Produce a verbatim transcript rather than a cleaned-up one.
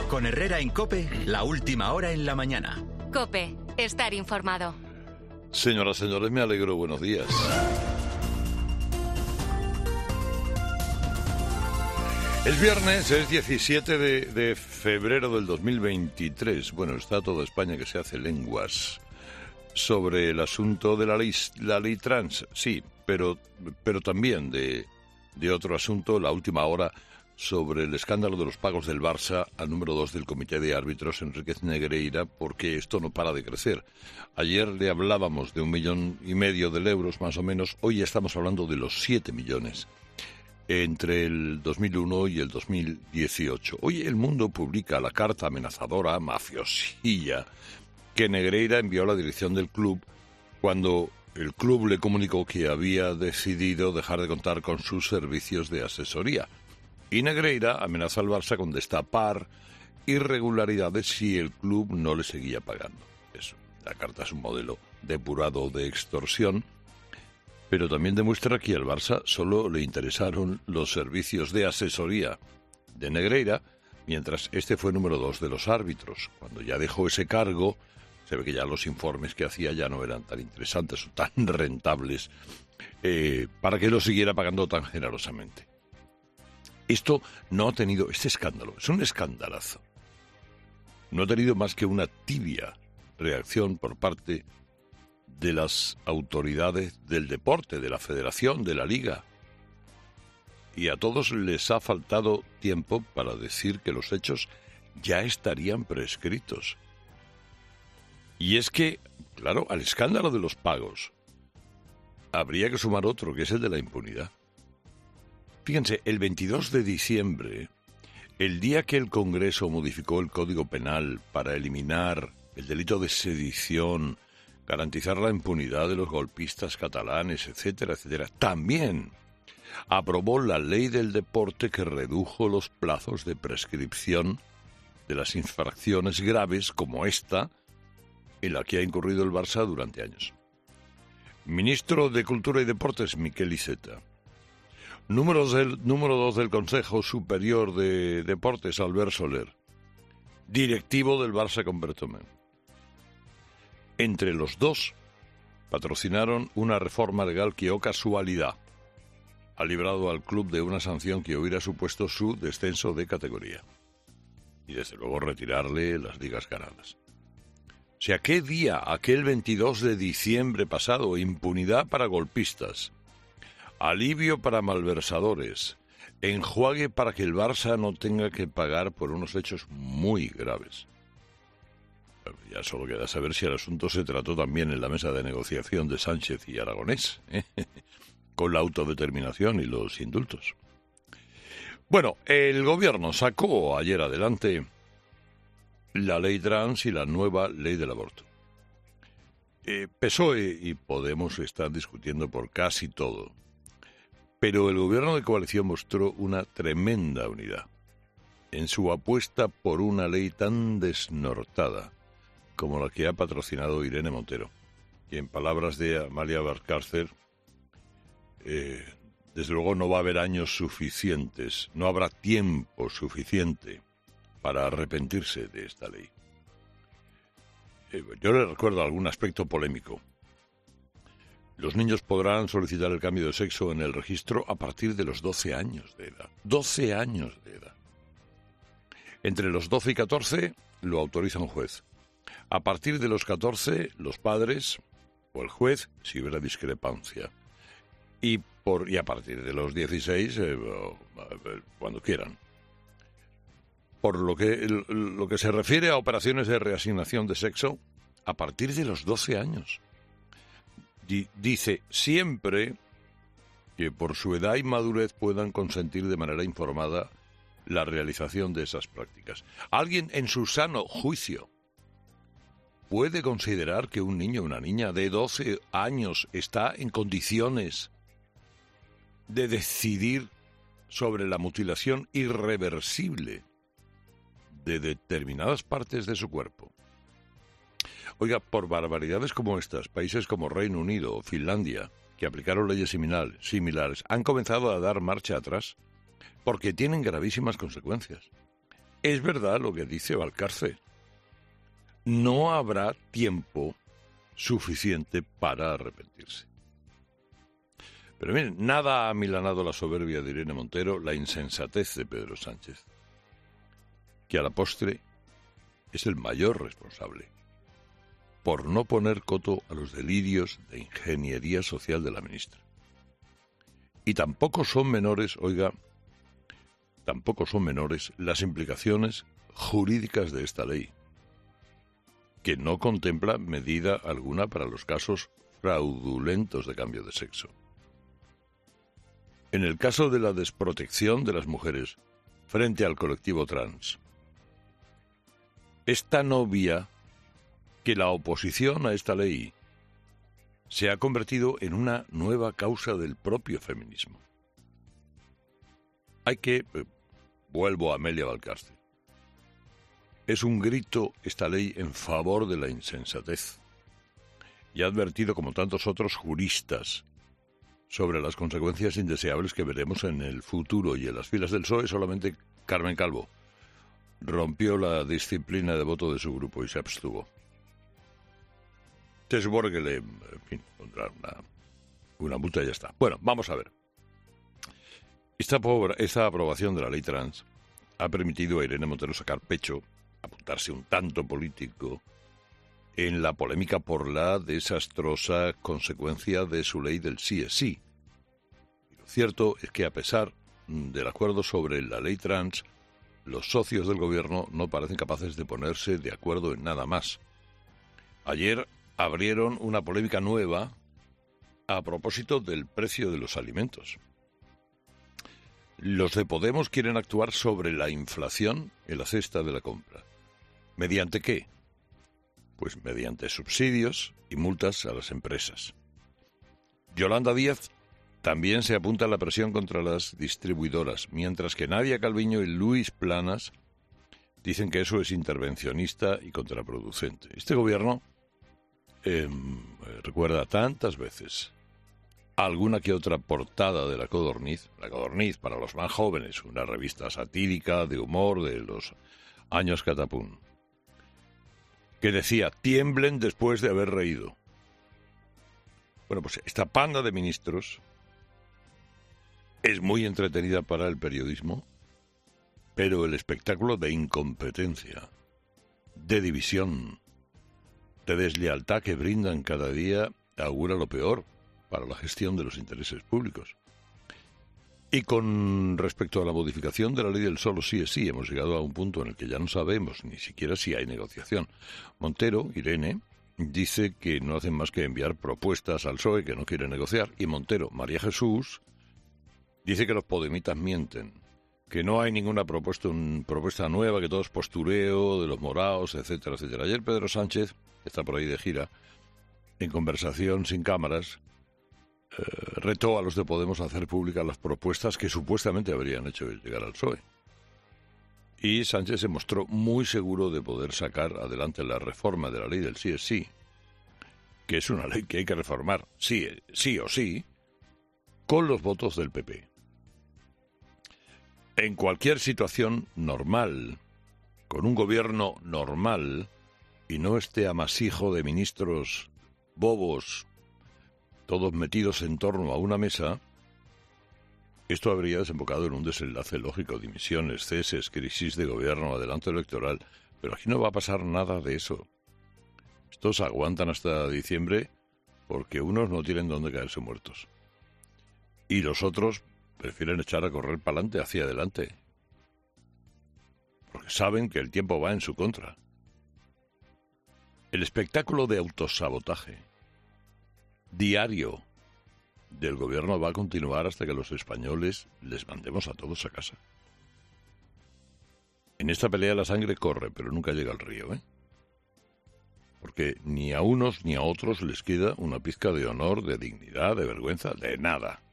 Con Herrera en COPE, la última hora en la mañana. COPE, estar informado. Señoras, señores, me alegro. Buenos días. Es viernes, es diecisiete de, de febrero del dos mil veintitrés. Bueno, está toda España que se hace lenguas sobre el asunto de la ley, la ley trans, sí, pero, pero también de, de otro asunto, la última hora, sobre el escándalo de los pagos del Barça al número dos del Comité de Árbitros, Enríquez Negreira, porque esto no para de crecer. Ayer le hablábamos de un millón y medio de euros, más o menos. Hoy estamos hablando de los siete millones entre el dos mil uno y el dos mil dieciocho. Hoy El Mundo publica la carta amenazadora, mafiosilla, que Negreira envió a la dirección del club cuando el club le comunicó que había decidido dejar de contar con sus servicios de asesoría. Y Negreira amenaza al Barça con destapar irregularidades si el club no le seguía pagando. Eso, la carta es un modelo depurado de extorsión, pero también demuestra que al Barça solo le interesaron los servicios de asesoría de Negreira, mientras este fue número dos de los árbitros. Cuando ya dejó ese cargo, se ve que ya los informes que hacía ya no eran tan interesantes o tan rentables eh, para que lo siguiera pagando tan generosamente. Esto no ha tenido, este escándalo, es un escandalazo. No ha tenido más que una tibia reacción por parte de las autoridades del deporte, de la federación, de la liga. Y a todos les ha faltado tiempo para decir que los hechos ya estarían prescritos. Y es que, claro, al escándalo de los pagos habría que sumar otro, que es el de la impunidad. Fíjense, el veintidós de diciembre, el día que el Congreso modificó el Código Penal para eliminar el delito de sedición, garantizar la impunidad de los golpistas catalanes, etcétera, etcétera, también aprobó la ley del deporte que redujo los plazos de prescripción de las infracciones graves como esta, en la que ha incurrido el Barça durante años. Ministro de Cultura y Deportes, Miquel Iceta. Número del, número dos del Consejo Superior de Deportes, Albert Soler. Directivo del Barça con Bertomeu. Entre los dos patrocinaron una reforma legal que, oh casualidad, ha librado al club de una sanción que hubiera supuesto su descenso de categoría. Y desde luego retirarle las ligas ganadas. O sea, ¿qué día? Aquel veintidós de diciembre pasado, impunidad para golpistas. Alivio para malversadores, enjuague para que el Barça no tenga que pagar por unos hechos muy graves. Ya solo queda saber si el asunto se trató también en la mesa de negociación de Sánchez y Aragonés, ¿eh? Con la autodeterminación y los indultos. Bueno, el gobierno sacó ayer adelante la ley trans y la nueva ley del aborto. Eh, P S O E y Podemos están discutiendo por casi todo. Pero el gobierno de coalición mostró una tremenda unidad en su apuesta por una ley tan desnortada como la que ha patrocinado Irene Montero. Y en palabras de Amalia Valcárcel, eh, desde luego no va a haber años suficientes, no habrá tiempo suficiente para arrepentirse de esta ley. Eh, yo le recuerdo algún aspecto polémico. Los niños podrán solicitar el cambio de sexo en el registro a partir de los doce años de edad. doce años de edad. Entre los doce y catorce lo autoriza un juez. A partir de los catorce, los padres o el juez, si hubiera discrepancia. Y, por, y a partir de los dieciséis, eh, cuando quieran. Por lo que, lo que se refiere a operaciones de reasignación de sexo, a partir de los doce años. Dice siempre que por su edad y madurez puedan consentir de manera informada la realización de esas prácticas. ¿Alguien en su sano juicio puede considerar que un niño o una niña de doce años está en condiciones de decidir sobre la mutilación irreversible de determinadas partes de su cuerpo? Oiga, por barbaridades como estas, países como Reino Unido o Finlandia, que aplicaron leyes similares, han comenzado a dar marcha atrás porque tienen gravísimas consecuencias. es verdad lo que dice Valcárcel. No habrá tiempo suficiente para arrepentirse. Pero miren, nada ha amilanado la soberbia de Irene Montero, la insensatez de Pedro Sánchez, que a la postre es el mayor responsable por no poner coto a los delirios de ingeniería social de la ministra. Y tampoco son menores, oiga, tampoco son menores las implicaciones jurídicas de esta ley, que no contempla medida alguna para los casos fraudulentos de cambio de sexo. En el caso de la desprotección de las mujeres frente al colectivo trans, es tan obvia que la oposición a esta ley se ha convertido en una nueva causa del propio feminismo. Hay que... Eh, vuelvo a Amelia Valcárcel. Es un grito esta ley en favor de la insensatez. Y ha advertido, como tantos otros juristas, sobre las consecuencias indeseables que veremos en el futuro. Y en las filas del P S O E solamente Carmen Calvo rompió la disciplina de voto de su grupo y se abstuvo. Se supone que le, en fin, pondrá una, una multa y ya está. Bueno, vamos a ver. Esta, pobre, esta aprobación de la ley trans ha permitido a Irene Montero sacar pecho, apuntarse un tanto político en la polémica por la desastrosa consecuencia de su ley del sí es sí. Y lo cierto es que a pesar del acuerdo sobre la ley trans, los socios del gobierno no parecen capaces de ponerse de acuerdo en nada más. Ayer abrieron una polémica nueva a propósito del precio de los alimentos. Los de Podemos quieren actuar sobre la inflación en la cesta de la compra. ¿Mediante qué? Pues mediante subsidios y multas a las empresas. Yolanda Díaz también se apunta a la presión contra las distribuidoras, mientras que Nadia Calviño y Luis Planas dicen que eso es intervencionista y contraproducente. Este gobierno eh, recuerda tantas veces alguna que otra portada de La Codorniz, La Codorniz para los más jóvenes, una revista satírica de humor de los años Catapún, que decía, tiemblen después de haber reído. Bueno, pues esta panda de ministros es muy entretenida para el periodismo, pero el espectáculo de incompetencia, de división, de deslealtad que brindan cada día augura lo peor para la gestión de los intereses públicos. Y con respecto a la modificación de la ley del solo sí es sí, hemos llegado a un punto en el que ya no sabemos ni siquiera si hay negociación. Montero, Irene, dice que no hacen más que enviar propuestas al P S O E, que no quiere negociar, y Montero, María Jesús, dice que los podemitas mienten, que no hay ninguna propuesta, un, propuesta nueva, que todo es postureo de los moraos, etcétera, etcétera. Ayer Pedro Sánchez, que está por ahí de gira, en conversación sin cámaras, eh, retó a los de Podemos a hacer públicas las propuestas que supuestamente habrían hecho llegar al P S O E. Y Sánchez se mostró muy seguro de poder sacar adelante la reforma de la ley del sí es sí, que es una ley que hay que reformar sí, sí o sí, con los votos del P P. En cualquier situación normal, con un gobierno normal, y no este amasijo de ministros bobos, todos metidos en torno a una mesa, esto habría desembocado en un desenlace lógico, dimisiones, ceses, crisis de gobierno, adelanto electoral, pero aquí no va a pasar nada de eso. Estos aguantan hasta diciembre porque unos no tienen dónde caerse muertos. Y los otros prefieren echar a correr para adelante, hacia adelante, porque saben que el tiempo va en su contra. El espectáculo de autosabotaje diario del gobierno va a continuar hasta que los españoles les mandemos a todos a casa. En esta pelea la sangre corre, pero nunca llega al río, ¿eh? Porque ni a unos ni a otros les queda una pizca de honor, de dignidad, de vergüenza, de nada.